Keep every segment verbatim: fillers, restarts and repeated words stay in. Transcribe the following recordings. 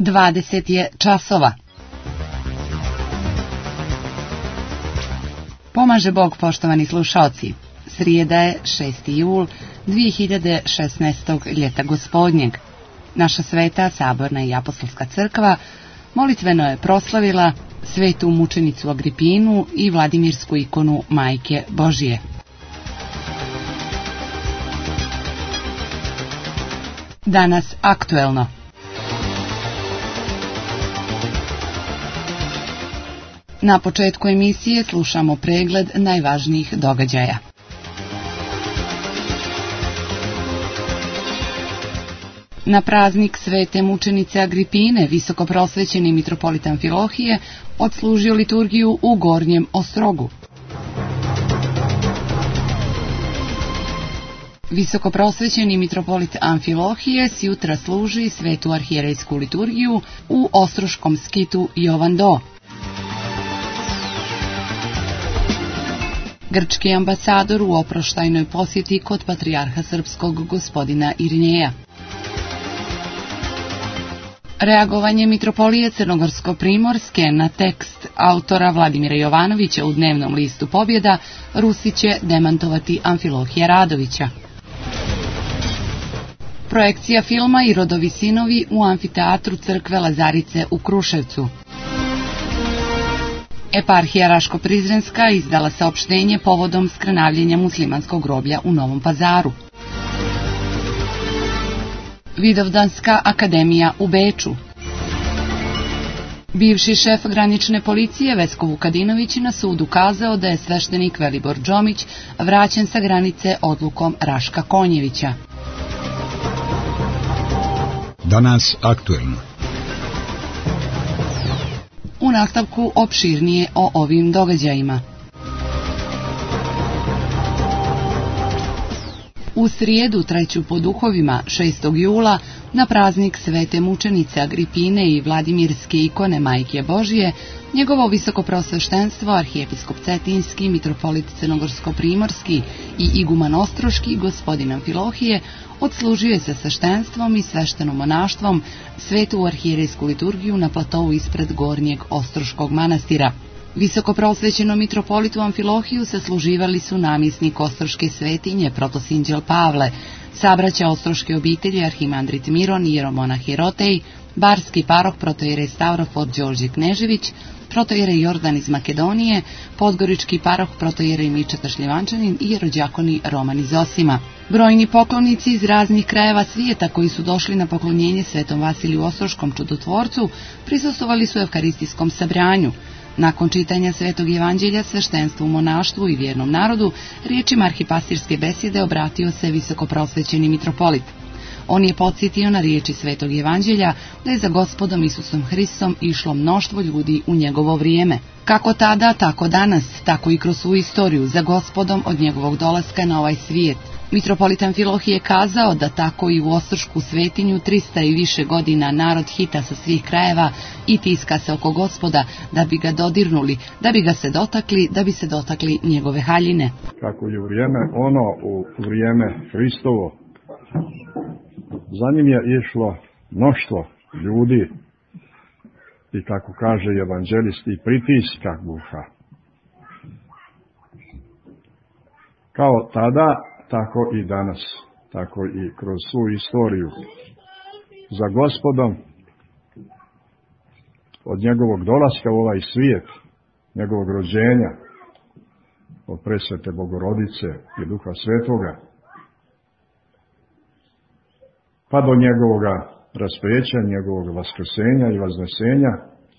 dvadeset je časova. Pomaže Bog, poštovani slušaoci. Srijeda je šesti jul dvije hiljade šesnaestog ljeta gospodnjeg. Naša sveta, saborna i apostolska crkva molitveno je proslavila svetu mučenicu Agripinu i Vladimirsku ikonu Majke Božije. Danas aktuelno. Na početku emisije slušamo pregled najvažnijih događaja. Na praznik svete mučenice Agripine visokoprosvećeni mitropolit Amfilohije odslužio liturgiju u Gornjem Ostrogu. Visokoprosvećeni mitropolit Amfilohije sjutra služi svetu arhijerejsku liturgiju u ostroškom skitu Jovan Do. Grčki ambasador u oproštajnoj posjeti kod patrijarha srpskog gospodina Irineja. Reagovanje mitropolije Crnogorsko-primorske na tekst autora Vladimira Jovanovića u dnevnom listu Pobjeda Rusi će demantovati Amfilohija Radovića. Projekcija filma Irodovi sinovi u amfiteatru crkve Lazarice u Kruševcu. Eparhija Raško-Prizrenska izdala saopštenje povodom skrnavljenja muslimanskog groblja u Novom Pazaru. Vidovdanska akademija u Beču. Bivši šef granične policije Vesko Vukadinović na sudu kazao da je sveštenik Velibor Džomić vraćen sa granice odlukom Raška Konjevića. Danas aktuelno. U nastavku opširnije o ovim događajima. U srijedu treću po duhovima šestog jula na praznik svete mučenice Agripine i Vladimirske ikone Majke Božije, njegovo visokoprosveštenstvo arhijepiskop Cetinski, mitropolit Crnogorsko-primorski i iguman ostroški gospodin Amfilohije odslužio je sa sveštenstvom i sveštenom monaštvom svetu arhijerejsku liturgiju na platovu ispred Gornjeg Ostroškog manastira. Visokoprosvećenom mitropolitu Amfilohiju sasluživali su namjesnik ostroške svetinje protosinđel Pavle, sabraća ostroške obitelji arhimandrit Miron i jeromonah Jerotej, barski parok protojerej Stavrofor Đorđe Knežević, protojerej Jordan iz Makedonije, podgorički parok protojerej Mičeta Šljivančanin i jerođakoni Roman iz Osima. Brojni poklonici iz raznih krajeva svijeta koji su došli na poklonjenje svetom Vasiliju Ostroškom čudotvorcu prisustvovali su evharistijskom sabranju. Nakon čitanja svetog evanđelja sveštenstvu, monaštvu i vjernom narodu, riječima arhipastirske besjede obratio se visokoprosvećeni mitropolit. On je podsjetio na riječi svetog evanđelja da je za gospodom Isusom Hristom išlo mnoštvo ljudi u njegovo vrijeme. Kako tada, tako danas, tako i kroz svu istoriju za gospodom od njegovog dolaska na ovaj svijet. Mitropolit Amfilohije je kazao da tako i u ostrošku svetinju trista i više godina narod hita sa svih krajeva i tiska se oko gospoda da bi ga dodirnuli, da bi ga se dotakli, da bi se dotakli njegove haljine. Kako je vrijeme ono u vrijeme Hristovo, za njim je išlo mnoštvo ljudi i kako kaže evanđelist i pritiska guha. Kao tada, tako i danas, tako i kroz svu istoriju. Za gospodom, od njegovog dolaska u ovaj svijet, njegovog rođenja, od presvete Bogorodice i Duha Svetoga, pa do njegovoga raspeća, njegovog vaskrsenja i vaznesenja,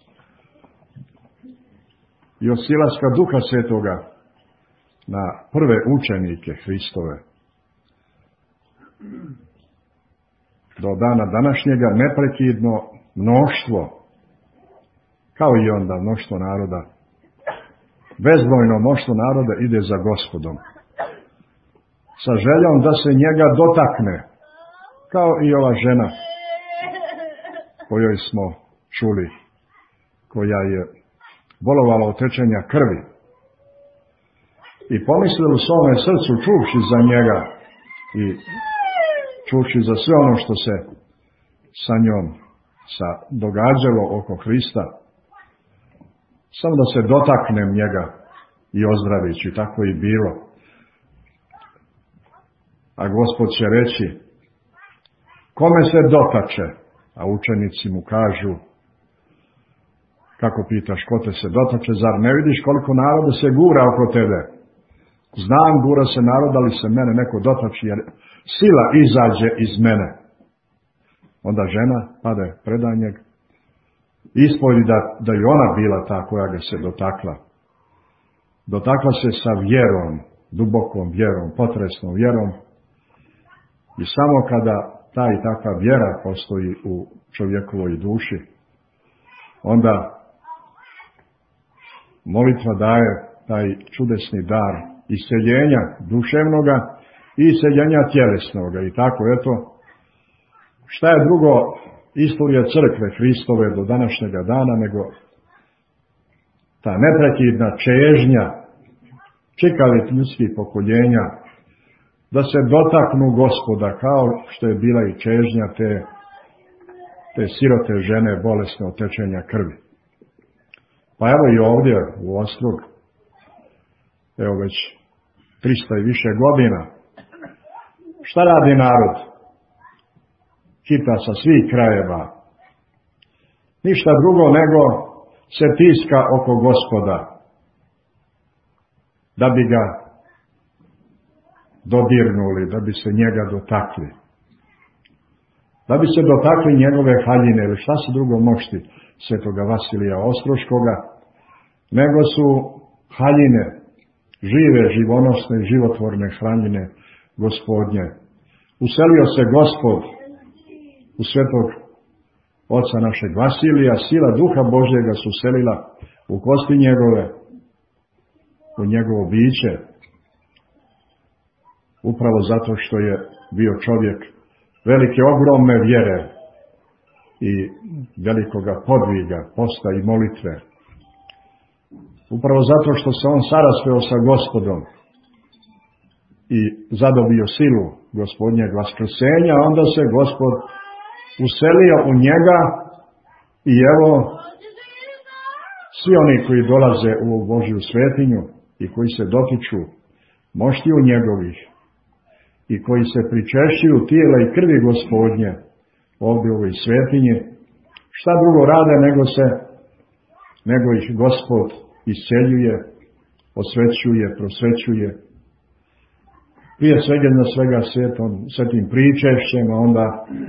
i od silaska Duha Svetoga na prve učenike Hristove. Do dana današnjega neprekidno mnoštvo, kao i onda mnoštvo naroda, bezbrojno mnoštvo naroda ide za gospodom, sa željom da se njega dotakne, kao i ova žena kojoj smo čuli, koja je bolovala od tečenja krvi. I pomislili u svome srcu, čuvši za njega i čuvši za sve ono što se sa njom sa događalo oko Hrista, samo da se dotaknem njega i ozdravit ću, tako i bilo. A Gospod će reći, kome se dotače? A učenici mu kažu, kako pitaš, ko te se dotače, zar ne vidiš koliko naroda se gura oko tebe? Znam, gura se narod, ali se mene neko dotači, jer sila izađe iz mene. Onda žena pade predaj njeg, ispovjedi da, da je ona bila ta koja ga se dotakla. Dotakla se sa vjerom, dubokom vjerom, potresnom vjerom, i samo kada ta i takva vjera postoji u čovjekovoj duši, onda molitva daje taj čudesni dar isceljenja duševnoga i isceljenja tjelesnoga. I tako, eto, šta je drugo istorija crkve Hristove do današnjega dana nego ta neprekidna čežnja čekavih ljudskih pokoljenja da se dotaknu Gospoda, kao što je bila i čežnja te, te sirote žene bolesne od tečenja krvi. Pa evo i ovdje u Ostrog, evo već trista i više godina, šta radi narod? Hita sa svih krajeva. Ništa drugo nego se tiska oko Gospoda, da bi ga dodirnuli, da bi se njega dotakli. Da bi se dotakli njegove haljine, ili šta se drugo mošti svetoga Vasilija Ostroškoga, nego su haljine, žive, živonosne, životvorne hranjine Gospodnje. Uselio se Gospod u svetog oca našeg Vasilija, sila Duha Božjega su uselila u kosti njegove, u njegovo biće, upravo zato što je bio čovjek velike, ogromne vjere i velikoga podviga, posta i molitve. Upravo zato što se on saraspeo sa Gospodom i zadobio silu Gospodnjeg vaskrsenja, onda se Gospod uselio u njega i evo, svi oni koji dolaze u Božju svetinju i koji se dotiču moštiju njegovih i koji se pričešćuju tijela i krvi Gospodnje ovdje u ovoj svetinji, šta drugo rade nego se, nego ih Gospod isceljuje, osvećuje, prosvećuje, prije svega na svega svetom, svetim pričešćem, a onda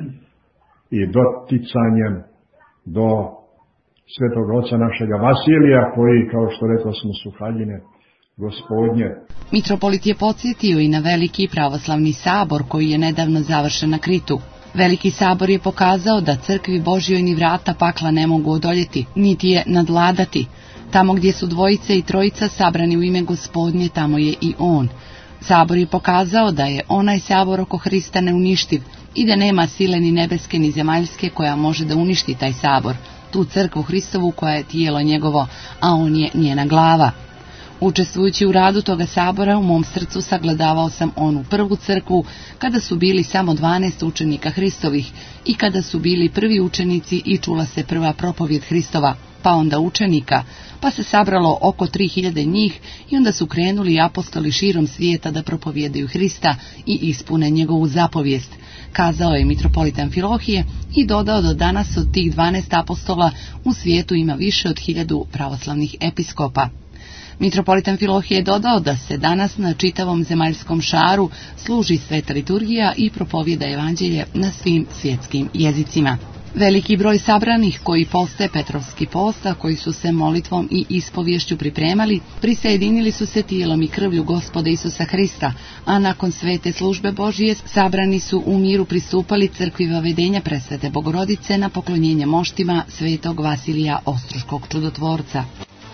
i doticanjem do svetog oca našega Vasilija, koji, kao što rekao smo, su haljine Gospodnje. Mitropolit je podsjetio i na veliki pravoslavni sabor koji je nedavno završen na Kritu. Veliki sabor je pokazao da crkvi Božjoj ni vrata pakla ne mogu odoljeti, niti je nadvladati. Tamo gdje su dvojice i trojica sabrani u ime Gospodnje, tamo je i on. Sabor je pokazao da je onaj sabor oko Hrista neuništiv i da nema sile ni nebeske ni zemaljske koja može da uništi taj sabor, tu crkvu Hristovu koja je tijelo njegovo, a on je njena glava. Učestvujući u radu toga sabora, u mom srcu sagledavao sam onu prvu crkvu, kada su bili samo dvanaest učenika Hristovih i kada su bili prvi učenici i čula se prva propovjed Hristova, pa onda učenika, pa se sabralo oko tri hiljade njih i onda su krenuli apostoli širom svijeta da propovjedaju Hrista i ispune njegovu zapovijest, kazao je mitropolit Amfilohije i dodao da danas od tih dvanaest apostola u svijetu ima više od hiljadu pravoslavnih episkopa. Mitropolit Amfilohije je dodao da se danas na čitavom zemaljskom šaru služi sveta liturgija i propovjeda evanđelje na svim svjetskim jezicima. Veliki broj sabranih koji poste Petrovski posta, koji su se molitvom i ispovješću pripremali, prisajedinili su se tijelom i krvlju Gospoda Isusa Hrista, a nakon svete službe Božije sabrani su u miru pristupali crkvi Vavedenja Presvete Bogorodice na poklonjenje moštima svetog Vasilija Ostroškog čudotvorca.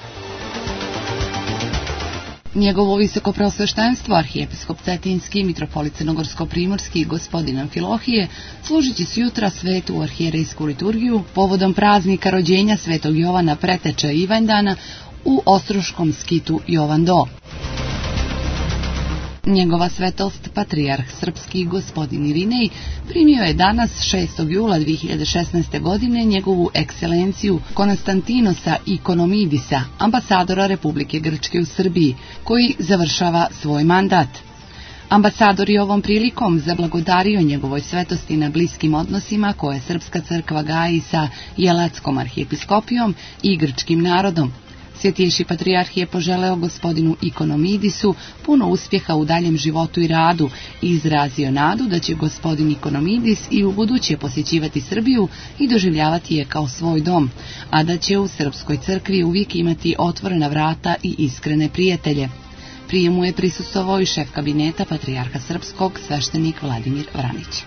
Njegovo visoko preosveštenstvo, arhijepiskop Cetinski, mitropolit Crnogorsko-primorski, gospodin Amfilohije, služit će sjutra svetu arhijerejsku liturgiju povodom praznika rođenja svetog Jovana Preteče Ivanjdana u ostroškom skitu Jovan Do. Njegova svetost, patrijarh srpski gospodin Irinej, primio je danas šestog jula dvije hiljade šesnaeste. godine njegovu ekscelenciju Konstantinosa Ikonomidisa, ambasadora Republike Grčke u Srbiji, koji završava svoj mandat. Ambasador je ovom prilikom zablagodario njegovoj svetosti na bliskim odnosima koje Srpska crkva gaji sa Jelatskom arhijepiskopijom i grčkim narodom. Svjetjejši patrijarh je poželeo gospodinu Ikonomidisu puno uspjeha u daljem životu i radu i izrazio nadu da će gospodin Ikonomidis i u buduće posjećivati Srbiju i doživljavati je kao svoj dom, a da će u Srpskoj crkvi uvijek imati otvorena vrata i iskrene prijatelje. Prijemu je prisustvovao i šef kabineta patrijarha srpskog, sveštenik Vladimir Vranić.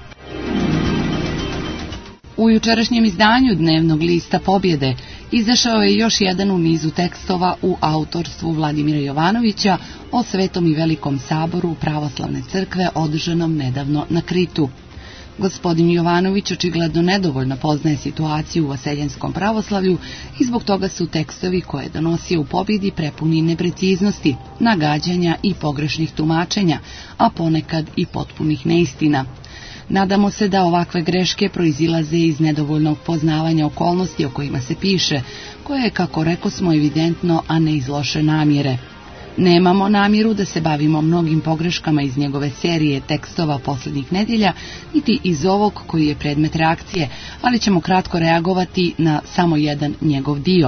U jučerašnjem izdanju dnevnog lista Pobjede izašao je još jedan u nizu tekstova u autorstvu Vladimira Jovanovića o Svetom i Velikom saboru Pravoslavne crkve održanom nedavno na Kritu. Gospodin Jovanović očigledno nedovoljno poznaje situaciju u vaseljenskom pravoslavlju i zbog toga su tekstovi koje je donosio u Pobjedi prepuni nepreciznosti, nagađanja i pogrešnih tumačenja, a ponekad i potpunih neistina. Nadamo se da ovakve greške proizilaze iz nedovoljnog poznavanja okolnosti o kojima se piše, koje je, kako rekosmo, evidentno, a ne iz loše namjere. Nemamo namjeru da se bavimo mnogim pogreškama iz njegove serije tekstova posljednjih nedjelja, niti iz ovog koji je predmet reakcije, ali ćemo kratko reagovati na samo jedan njegov dio.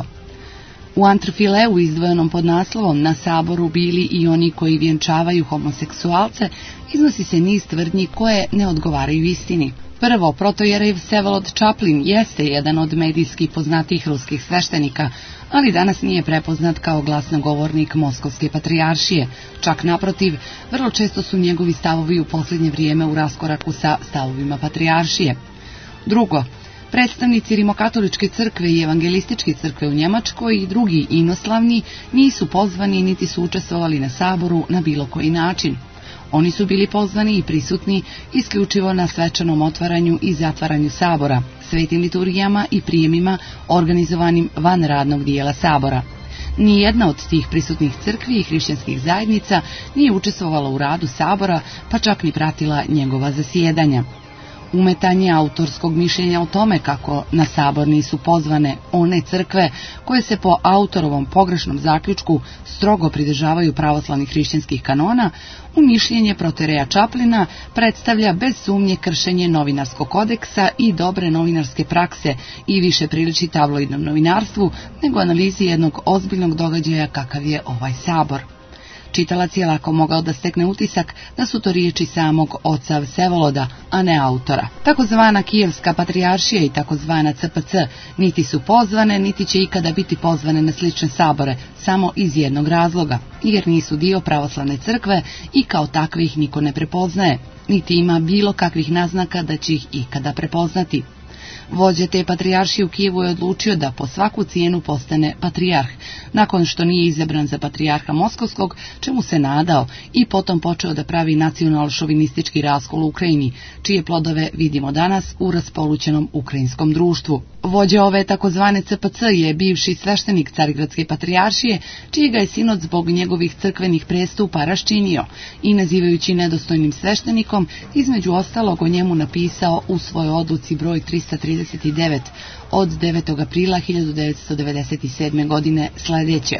U antrofileu izdvojenom pod naslovom Na saboru bili i oni koji vjenčavaju homoseksualce iznosi se niz tvrdnji koje ne odgovaraju istini. Prvo, protojerej Vsevolod Čaplin jeste jedan od medijski poznatih ruskih sveštenika, ali danas nije prepoznat kao glasnogovornik Moskovske patrijaršije. Čak naprotiv, vrlo često su njegovi stavovi u posljednje vrijeme u raskoraku sa stavovima patrijaršije. Drugo, predstavnici Rimokatoličke crkve i Evangelističke crkve u Njemačkoj i drugi inoslavni nisu pozvani niti su učestvovali na saboru na bilo koji način. Oni su bili pozvani i prisutni isključivo na svečanom otvaranju i zatvaranju sabora, svetim liturgijama i prijemima organizovanim van radnog dijela sabora. Nijedna od tih prisutnih crkvi i hrišćanskih zajednica nije učestvovala u radu sabora, pa čak ni pratila njegova zasjedanja. Umetanje autorskog mišljenja o tome kako na sabor nisu pozvane one crkve koje se po autorovom pogrešnom zaključku strogo pridržavaju pravoslavnih hrišćanskih kanona, u mišljenje protojereja Čaplina predstavlja bez sumnje kršenje novinarskog kodeksa i dobre novinarske prakse i više priliči tabloidnom novinarstvu nego analizi jednog ozbiljnog događaja kakav je ovaj sabor. Čitalac je lako mogao da stekne utisak da su to riječi samog oca Vsevoloda, a ne autora. Takozvana Kijevska patrijaršija i takozvana C P C niti su pozvane, niti će ikada biti pozvane na slične sabore, samo iz jednog razloga, jer nisu dio pravoslavne crkve i kao takvih niko ne prepoznaje, niti ima bilo kakvih naznaka da će ih ikada prepoznati. Vođa te patrijaršije u Kijevu je odlučio da po svaku cijenu postane patrijarh, nakon što nije izabran za patrijarha Moskovskog, čemu se nadao, i potom počeo da pravi nacional-šovinistički raskol u Ukrajini, čije plodove vidimo danas u raspolućenom ukrajinskom društvu. Vođa ove takozvane C P C je bivši sveštenik Carigradske patrijaršije, čiji ga je sinod zbog njegovih crkvenih prestupa raščinio i nazivajući nedostojnim sveštenikom, između ostalog o njemu napisao u svojoj odluci broj trista trideset devet od devetog aprila hiljadu devetsto devedeset sedme. godine sljedeće.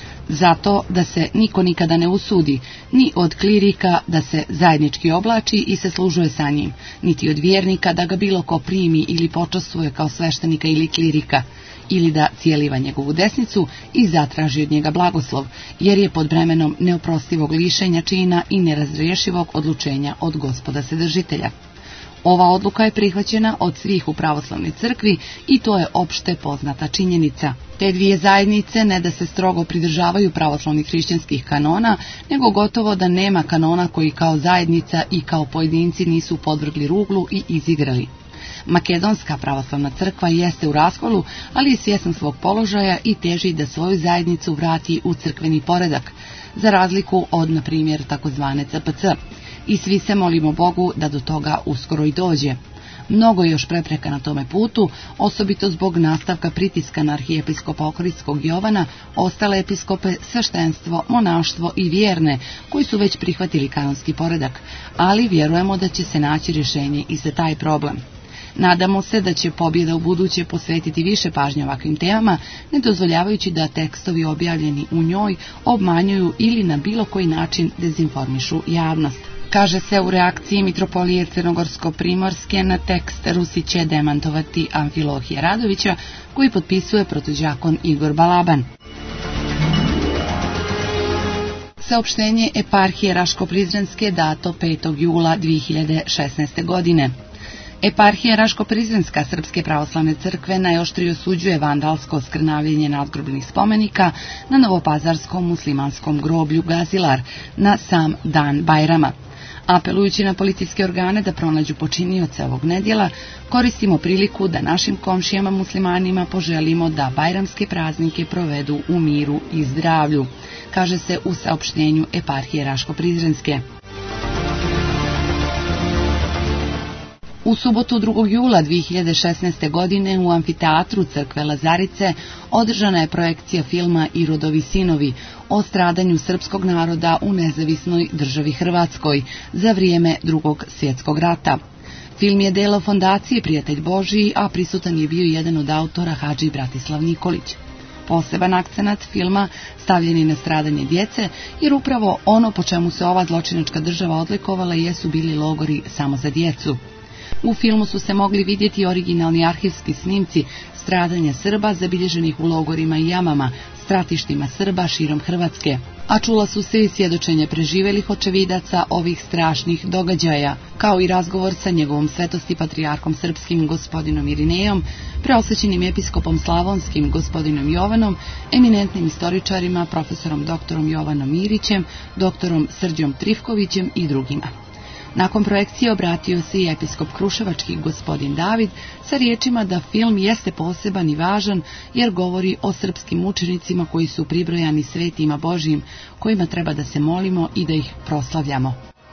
Zato da se niko nikada ne usudi, ni od klirika da se zajednički oblači i se služuje sa njim, niti od vjernika da ga bilo ko primi ili počastvuje kao sveštenika ili klirika, ili da cijeliva njegovu desnicu i zatraži od njega blagoslov, jer je pod bremenom neoprostivog lišenja čina i nerazriješivog odlučenja od Gospoda Vседržitelja. Ova odluka je prihvaćena od svih u pravoslavnoj crkvi i to je opšte poznata činjenica. Te dvije zajednice ne da se strogo pridržavaju pravoslavnih hrišćanskih kanona, nego gotovo da nema kanona koji kao zajednica i kao pojedinci nisu podvrgli ruglu i izigrali. Makedonska pravoslavna crkva jeste u raskolu, ali je svjesna svog položaja i teži da svoju zajednicu vrati u crkveni poredak, za razliku od, na primjer, takozvane C P C. I svi se molimo Bogu da do toga uskoro i dođe. Mnogo je još prepreka na tome putu, osobito zbog nastavka pritiska na arhijepiskopa Ohridskog Jovana, ostale episkope, sveštenstvo, monaštvo i vjerne, koji su već prihvatili kanonski poredak, ali vjerujemo da će se naći rješenje i za taj problem. Nadamo se da će pobjeda u buduće posvetiti više pažnje ovakvim temama, ne dozvoljavajući da tekstovi objavljeni u njoj obmanjuju ili na bilo koji način dezinformišu javnost. Kaže se u reakciji mitropolije Crnogorsko-Primorske na tekst Rusi će demantovati Amfilohija Radovića, koji potpisuje protuđakon Igor Balaban. Saopštenje eparhije Raško-Prizrenske dato petog jula dvije hiljade šesnaeste. godine. Eparhija Raško-Prizrenska Srpske pravoslavne crkve najoštrije osuđuje vandalsko skrnavljenje nadgrobnih spomenika na novopazarskom muslimanskom groblju Gazilar na sam dan Bajrama. Apelujući na policijske organe da pronađu počinioca ovog nedjela, koristimo priliku da našim komšijama muslimanima poželimo da bajramske praznike provedu u miru i zdravlju, kaže se u saopštenju eparhije Raško-Prizrenske. U subotu drugog jula dvije hiljade šesnaeste. godine u amfiteatru crkve Lazarice održana je projekcija filma Irodovi sinovi o stradanju srpskog naroda u nezavisnoj državi Hrvatskoj za vrijeme Drugog svjetskog rata. Film je delo fondacije Prijatelj Božiji, a prisutan je bio jedan od autora Hadži Bratislav Nikolić. Poseban akcenat filma stavljen je na stradanje djece, jer upravo ono po čemu se ova zločinačka država odlikovala jesu bili logori samo za djecu. U filmu su se mogli vidjeti originalni arhivski snimci stradanja Srba zabilježenih u logorima i jamama, stratištima Srba širom Hrvatske, a čula su se i svjedočenje preživelih očevidaca ovih strašnih događaja, kao i razgovor sa njegovom svetosti patrijarhom srpskim gospodinom Irinejom, preosvećenim episkopom slavonskim gospodinom Jovanom, eminentnim istoričarima profesorom doktorom Jovanom Mirićem, doktorom Srđom Trifkovićem i drugima. Nakon projekcije obratio se i episkop kruševački gospodin David sa riječima da film jeste poseban i važan jer govori o srpskim mučenicima koji su pribrojani svetima Božijim, kojima treba da se molimo i da ih proslavljamo.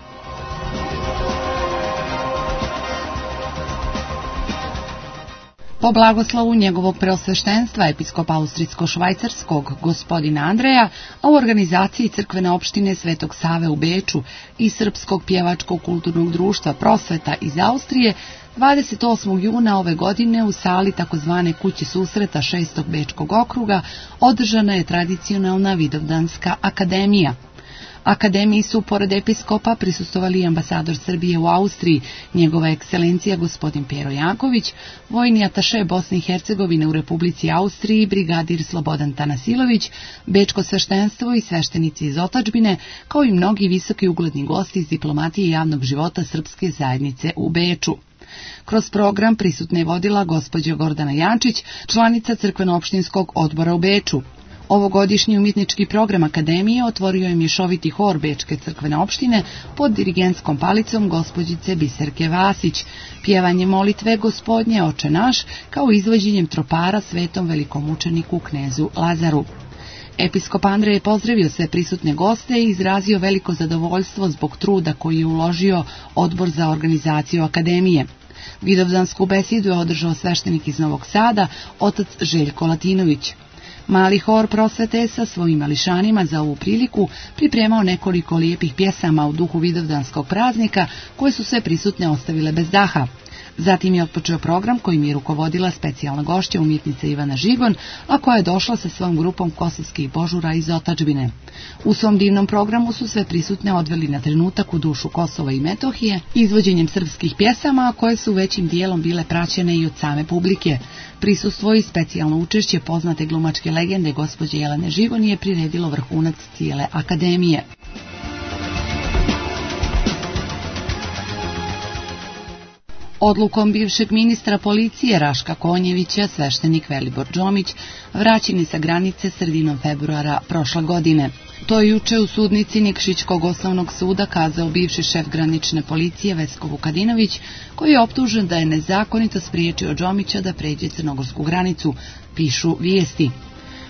Po blagoslovu njegovog preosveštenstva episkopa austrijsko-švajcarskog gospodina Andreja, a u organizaciji crkvene opštine Svetog Save u Beču i Srpskog pjevačkog kulturnog društva Prosveta iz Austrije, dvadeset osmog juna ove godine u sali takozvane kuće susreta šestog Bečkog okruga održana je tradicionalna Vidovdanska akademija. Akademiji su, pored episkopa, prisustvovali i ambasador Srbije u Austriji, njegova ekscelencija gospodin Pero Janković, vojni ataše Bosne i Hercegovine u Republici Austriji, brigadir Slobodan Tanasilović, bečko sveštenstvo i sveštenici iz otadžbine, kao i mnogi visoki ugledni gosti iz diplomatije i javnog života srpske zajednice u Beču. Kroz program prisutne je vodila gospođa Gordana Jančić, članica crkveno-opštinskog odbora u Beču. Ovogodišnji umjetnički program Akademije otvorio je mješoviti hor Bečke crkvene opštine pod dirigentskom palicom gospođice Biserke Vasić, pjevanje molitve Gospodnje Oče naš, kao izvođenjem tropara svetom velikomučeniku knezu Lazaru. Episkop Andrej je pozdravio sve prisutne goste i izrazio veliko zadovoljstvo zbog truda koji je uložio Odbor za organizaciju Akademije. Vidovdansku besedu je održao sveštenik iz Novog Sada, otac Željko Latinović. Mali hor Prosvete sa svojim mališanima za ovu priliku pripremao nekoliko lijepih pjesama u duhu vidovdanskog praznika koje su sve prisutne ostavile bez daha. Zatim je otpočeo program kojim je rukovodila specijalna gošća umjetnica Ivana Žigon, a koja je došla sa svojom grupom kosovskih božura iz otadžbine. U svom divnom programu su sve prisutne odveli na trenutak u dušu Kosova i Metohije, izvođenjem srpskih pjesama, koje su većim dijelom bile praćene i od same publike. Prisustvo i specijalno učešće poznate glumačke legende gospođe Jelene Žigon je priredilo vrhunac cijele akademije. Odlukom bivšeg ministra policije Raška Konjevića, sveštenik Velibor Đomić vraćen je sa granice sredinom februara prošle godine. To je juče u sudnici Nikšićkog osnovnog suda kazao bivši šef granične policije Vesko Vukadinović, koji je optužen da je nezakonito spriječio Đomića da pređe crnogorsku granicu, pišu vijesti.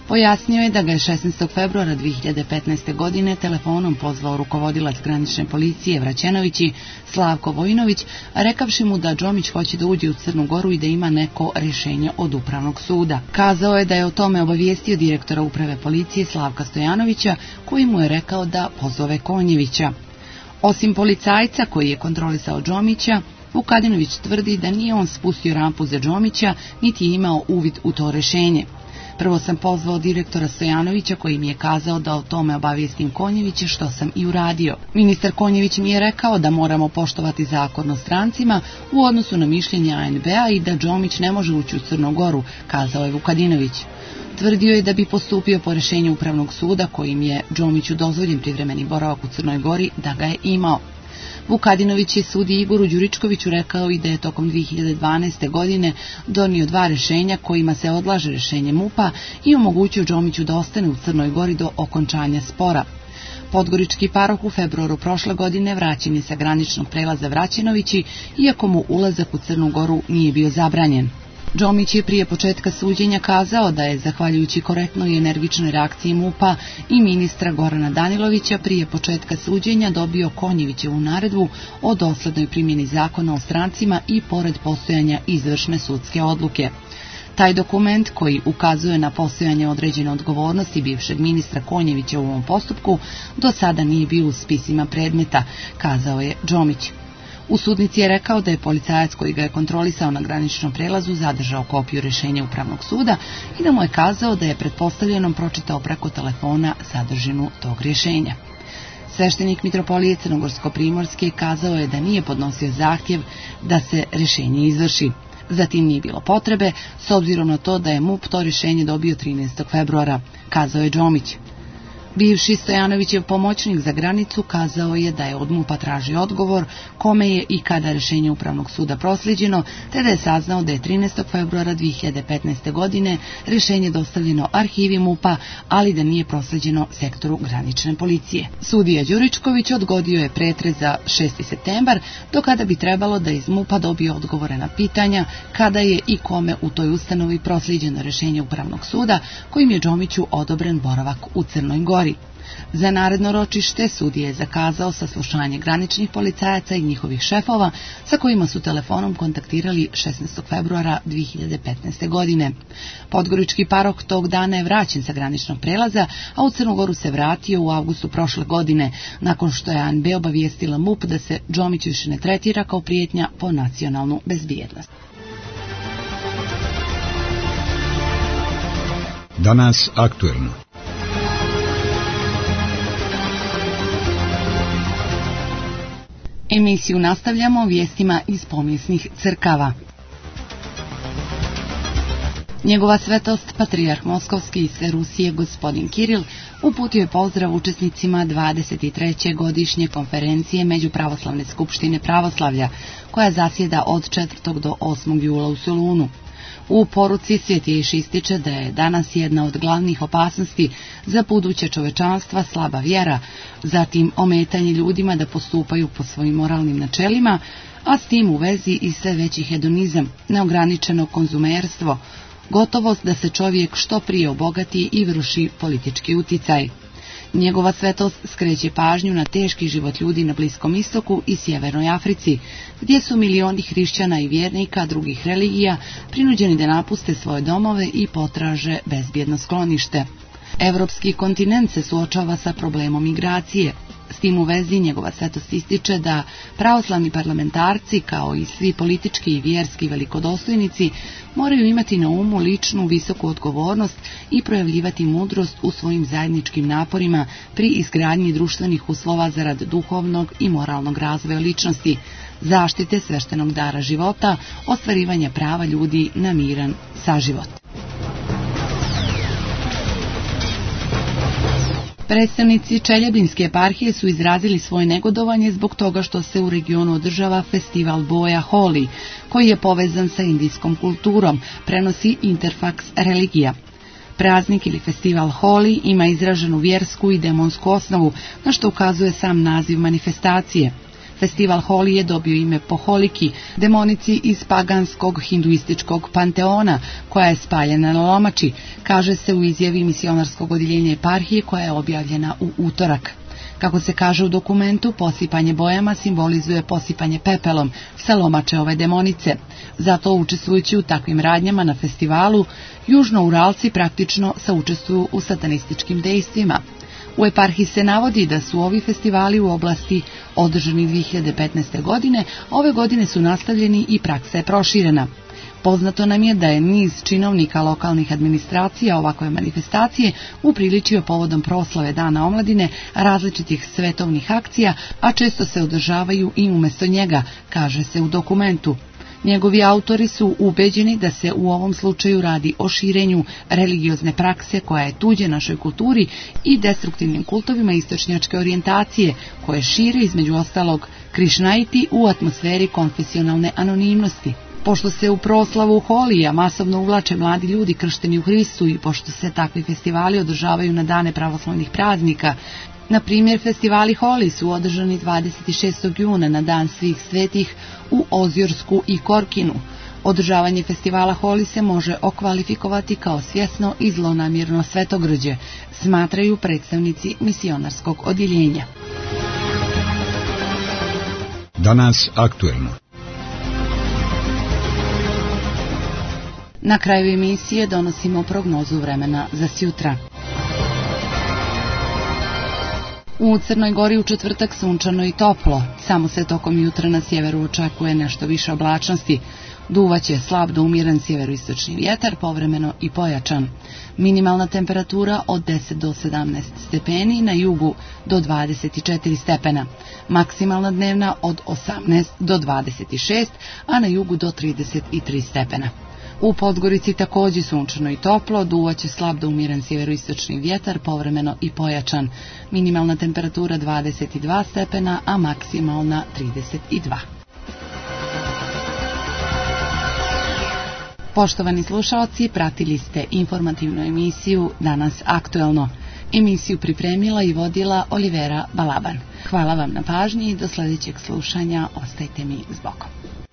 Pojasnio je da ga je šesnaestog februara dve hiljade petnaeste. godine telefonom pozvao rukovodilac granične policije Vraćenovići Slavko Vojinović, rekavši mu da Džomić hoće da uđe u Crnu Goru i da ima neko rješenje od upravnog suda. Kazao je da je o tome obavijestio direktora uprave policije Slavka Stojanovića, koji mu je rekao da pozove Konjevića. Osim policajca koji je kontrolisao Džomića, Vukadinović tvrdi da nije on spustio rampu za Džomića, niti je imao uvid u to rješenje. Prvo sam pozvao direktora Stojanovića koji mi je kazao da o tome obavijestim Konjevića, što sam i uradio. Ministar Konjević mi je rekao da moramo poštovati zakon o strancima u odnosu na mišljenje A N B-a i da Džomić ne može ući u Crnu Goru, kazao je Vukadinović. Tvrdio je da bi postupio po rješenju upravnog suda kojim je Džomiću dozvoljen privremeni boravak u Crnoj Gori, da ga je imao. Vukadinović je sudi Igoru Đuričkoviću rekao i da je tokom dve hiljade dvanaeste. godine donio dva rješenja kojima se odlaže rješenje MUP-a i omogućio Džomiću da ostane u Crnoj Gori do okončanja spora. Podgorički paroh u februaru prošle godine vraćen je sa graničnog prelaza Vraćenovići, iako mu ulazak u Crnu Goru nije bio zabranjen. Džomić je prije početka suđenja kazao da je, zahvaljujući korektnoj i energičnoj reakciji MUP-a i ministra Gorana Danilovića, prije početka suđenja dobio Konjevićevu naredbu o doslednoj primjeni zakona o strancima i pored postojanja izvršne sudske odluke. Taj dokument, koji ukazuje na postojanje određene odgovornosti bivšeg ministra Konjevića u ovom postupku, do sada nije bio u spisima predmeta, kazao je Džomić. U sudnici je rekao da je policajac koji ga je kontrolisao na graničnom prelazu zadržao kopiju rješenja upravnog suda i da mu je kazao da je pretpostavljenom pročitao preko telefona sadržinu tog rješenja. Sveštenik mitropolije Crnogorsko-primorske kazao je da nije podnosio zahtjev da se rješenje izvrši. Zatim nije bilo potrebe, s obzirom na to da je MUP to rješenje dobio trinaestog februara, kazao je Džomić. Bivši Stojanovićev pomoćnik za granicu kazao je da je od MUP-a tražio odgovor kome je i kada rješenje upravnog suda prosljeđeno, te da je saznao da je trinaestog februara dve hiljade petnaeste. godine rješenje dostavljeno arhivi MUP-a, ali da nije prosljeđeno sektoru granične policije. Sudija Đuričković odgodio je pretres za šesti septembar, do kada bi trebalo da iz MUP-a dobije odgovore na pitanja kada je i kome u toj ustanovi prosljeđeno rješenje upravnog suda kojim je Džomiću odobren boravak u Crnoj Gori. Za naredno ročište sudija je zakazao saslušanje graničnih policajaca i njihovih šefova sa kojima su telefonom kontaktirali šesnaestog februara dve hiljade petnaeste. godine. Podgorički paroh tog dana je vraćen sa graničnog prelaza, a u Crnu Goru se vratio u avgustu prošle godine, nakon što je A N B obavijestila MUP da se Džomić više ne tretira kao prijetnja po nacionalnu bezbjednost. Danas aktuelno. Emisiju nastavljamo vijestima iz pomijesnih crkava. Njegova svetost, patrijarh Moskovski i sve Rusije, gospodin Kiril, uputio je pozdrav učesnicima dvadeset treće godišnje konferencije Međupravoslavne skupštine pravoslavlja, koja zasjeda od četvrtog do osmog jula u Solunu. U poruci Svjetejši ističe da je danas jedna od glavnih opasnosti za buduće čovečanstva slaba vjera, zatim ometanje ljudima da postupaju po svojim moralnim načelima, a s tim u vezi i sve veći hedonizam, neograničeno konzumerstvo, gotovost da se čovjek što prije obogati i vrši politički uticaj. Njegova svetost skreće pažnju na teški život ljudi na Bliskom istoku i Sjevernoj Africi, gdje su milioni hrišćana i vjernika drugih religija prinuđeni da napuste svoje domove i potraže bezbjedno sklonište. Evropski kontinent se suočava sa problemom migracije. S tim u vezi njegova svetost ističe da pravoslavni parlamentarci, kao i svi politički i vjerski velikodostojnici, moraju imati na umu ličnu visoku odgovornost i projavljivati mudrost u svojim zajedničkim naporima pri izgradnji društvenih uslova zarad duhovnog i moralnog razvoja ličnosti, zaštite sveštenog dara života, ostvarivanja prava ljudi na miran saživot. Predstavnici Čeljabinske eparhije su izrazili svoje negodovanje zbog toga što se u regionu održava festival boja Holi, koji je povezan sa indijskom kulturom, prenosi Interfax religija. Praznik ili festival Holi ima izraženu vjersku i demonsku osnovu, na što ukazuje sam naziv manifestacije. Festival Holi je dobio ime po Holiki, demonici iz paganskog hinduističkog panteona, koja je spaljena na lomači, kaže se u izjavi misionarskog odjeljenja eparhije koja je objavljena u utorak. Kako se kaže u dokumentu, posipanje bojama simbolizuje posipanje pepelom sa lomače ove demonice. Zato, učestvujući u takvim radnjama na festivalu, južnouralci praktično saučestvuju u satanističkim dejstvima. U eparhiji se navodi da su ovi festivali u oblasti održani dvije hiljade petnaeste. godine, ove godine su nastavljeni i praksa je proširena. Poznato nam je da je niz činovnika lokalnih administracija ovakve manifestacije upriličio povodom proslave Dana omladine različitih svetovnih akcija, a često se održavaju i umjesto njega, kaže se u dokumentu. Njegovi autori su ubeđeni da se u ovom slučaju radi o širenju religiozne prakse koja je tuđe našoj kulturi i destruktivnim kultovima istočnjačke orijentacije, koje šire između ostalog krišnaiti u atmosferi konfesionalne anonimnosti. Pošto se u proslavu Holija masovno uvlače mladi ljudi kršteni u Hristu i pošto se takvi festivali održavaju na dane pravoslavnih praznika, na primjer festivali Holi su održani dvadeset šestog juna na dan svih svetih u Ozjorsku i Korkinu. Održavanje festivala Holi se može okvalifikovati kao svjesno i zlonamjerno svetogrđe, smatraju predstavnici misionarskog odjeljenja. Danas aktuelno. Na kraju emisije donosimo prognozu vremena za sjutra. U Crnoj Gori u četvrtak sunčano i toplo, samo se tokom jutra na sjeveru očekuje nešto više oblačnosti. Duvaće slab do umjeren sjeveroistočni vjetar, povremeno i pojačan. Minimalna temperatura od deset do sedamnaest stepeni, na jugu do dvadeset četiri stepena. Maksimalna dnevna od osamnaest do dvadeset šest, a na jugu do trideset tri stepena. U Podgorici također sunčano i toplo, duvaće slab do umjeren sjeveroistočni vjetar, povremeno i pojačan. Minimalna temperatura dvadeset dva stepena, a maksimalna trideset dva. Poštovani slušalci, pratili ste informativnu emisiju Danas aktuelno. Emisiju pripremila i vodila Olivera Balaban. Hvala vam na pažnji i do sljedećeg slušanja, ostajte mi s Bogom.